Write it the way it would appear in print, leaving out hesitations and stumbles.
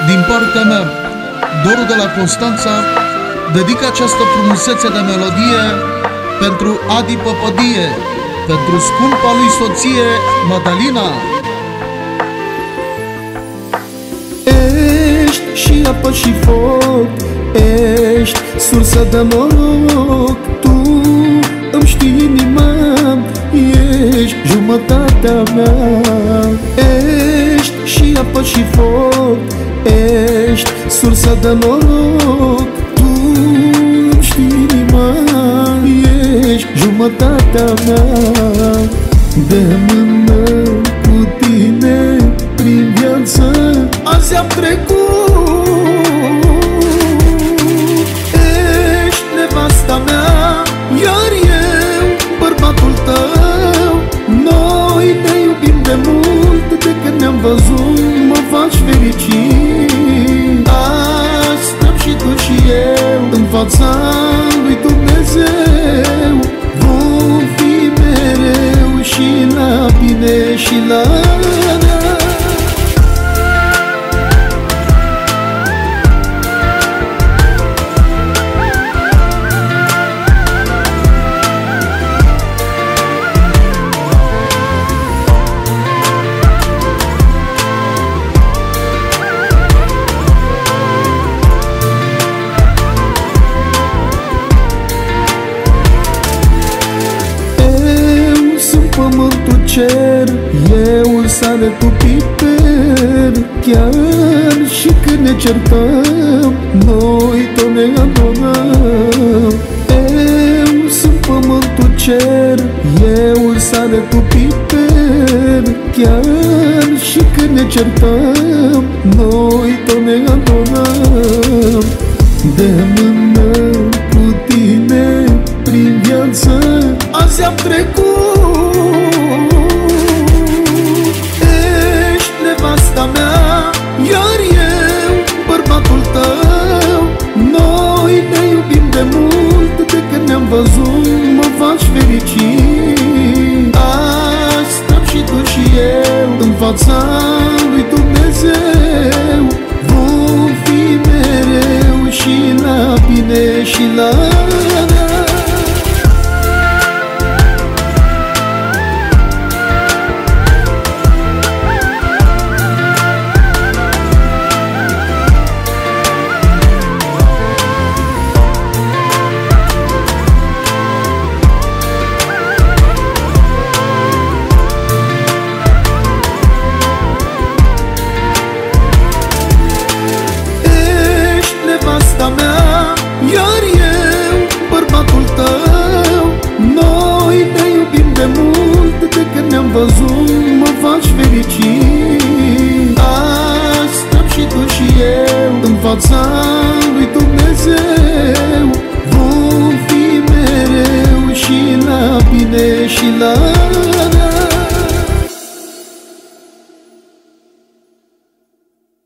Din partea mea, Doru de la Constanța, dedic această frumusețe de melodie pentru Adi Păpădie, pentru scumpa lui soție, Madalina. Ești și apă și foc, ești sursă de noroc. Tu îmi știi inima, ești jumătatea mea. Ești și apă și foc, ești sursă de noroc. Tu îmi știi inima, ești jumătatea mea. De mână cu tine prin viață azi am trecut. Ești nevasta mea, iar eu bărbatul tău. Noi ne iubim de mult, de când ne-am văzut mă faci fericit. Azi stăm și tu și eu în fața lui Dumnezeu. Vom fi mereu și la bine și la rea. Pământul cer, eu sare tu piper. Chiar și când ne certăm, noi tot ne adorăm. Eu sunt pământul cer, eu sare tu piper. Chiar și când ne certăm, noi tot ne adorăm. De mână cu tine prin viață azi am trecut. Ești nevasta mea, iar eu bărbatul tău. Noi ne iubim de mult, de când ne-am văzut mă faci fericit. Azi stăm și tu și eu în fața lui Dumnezeu. Vom fi mereu și la bine și la rea. Mea, iar eu bărbatul tău. Noi ne iubim de mult, de când ne-am văzut mă faci fericit. Azi stăm și tu și eu în fața lui Dumnezeu. Vom fi mereu și la bine și la